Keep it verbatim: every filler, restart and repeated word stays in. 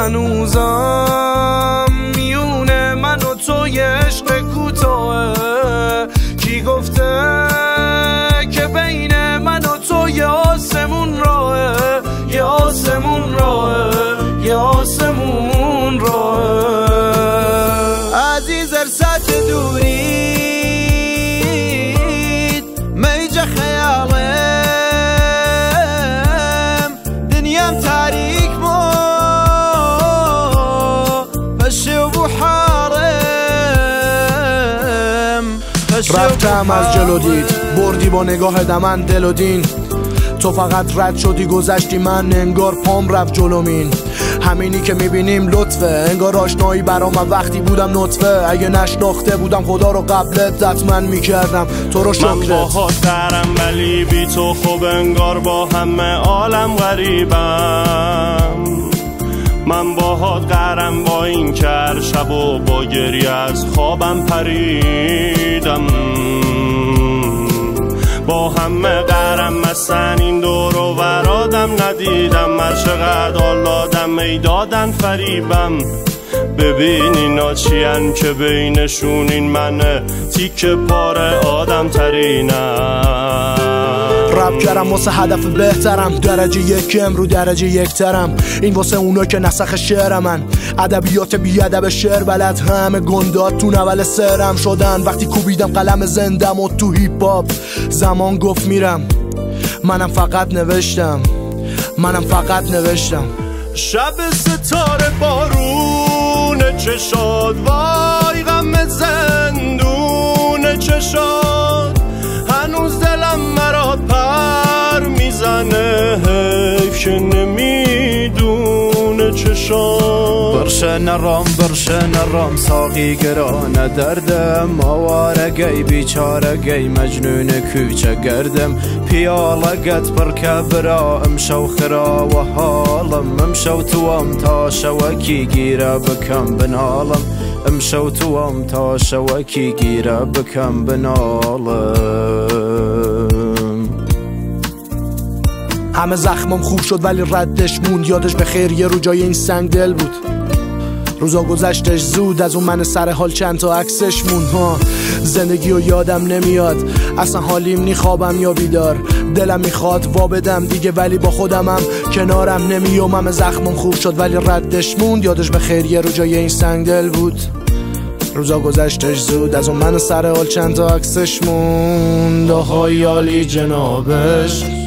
هنوزم میونه من و تو یه عشق کوتاه. کی گفته که بین من و تو یه آسمون راهه، یه آسمون راهه، یه آسمون راهه. عزیز ارسات دورید میجه خیالم دنیام تاریک مو پشه و بحارم. رفتم از جلو دید بردی با نگاه دمن دل و دین. تو فقط رد شدی گذشتی من انگار پام رفت جلومین. همینی که میبینیم لطفه، انگار آشنایی برا من وقتی بودم نطفه. اگه نشناخته بودم خدا رو قبلت حتما میکردم تو رو شکرت. من باهات درم ولی بی تو خوب انگار با همه عالم غریبم. من باهات قرم با این که هر شب و با گریه از خوابم پریدم. با همه قرم مثلا این دور و برادم ندیدم. هر چقدر آلادم میدادن فریبم. ببین اینا چیان که بینشون این منه تیک پاره آدم ترینم. رب کردم واسه هدف بهترم، درجه یکم رو درجه یک ترم. این واسه اونا که نسخ شعر من ادبیات بی ادب شعر بلد. همه گندات تو نول سرم شدن وقتی کوبیدم قلم زندم و تو هیپ هاپ. زمان گفت میرم منم فقط نوشتم، منم فقط نوشتم. شب ستاره بارون چشاد وای غم زندون چشاد. هنوز دلم مرا پر میزنه حیف که نمیدونه چشاد. برشه نرام برشه نرام ساقی گرانه دردم. آوارگی بیچارگی مجنون کوچه گردم. پیالقت برکه برا امشو خرا و حالم. امشو توام تا شوکی گیره بکم بنالم. امشو توام تا شوکی گیره بکم بنالم. همه زخمم خوب شد ولی ردش موند. یادش به خیر یه رو جای این سنگ دل بود. روزا گذشتش زود از اون من سر حال چند تا عکسش موند. ها زندگی رو یادم نمیاد اصلا حالیم نی خوابم یا بیدار. دلم میخواد وا بدم دیگه ولی با خودمم کنارم نمیام. همه زخمم خوب شد ولی ردش موند. یادش به خیر یه رو جای این سنگ دل بود. روزا گذشتش زود از اون من سر حال چند تا عکسش موند. آهای عالی جنابش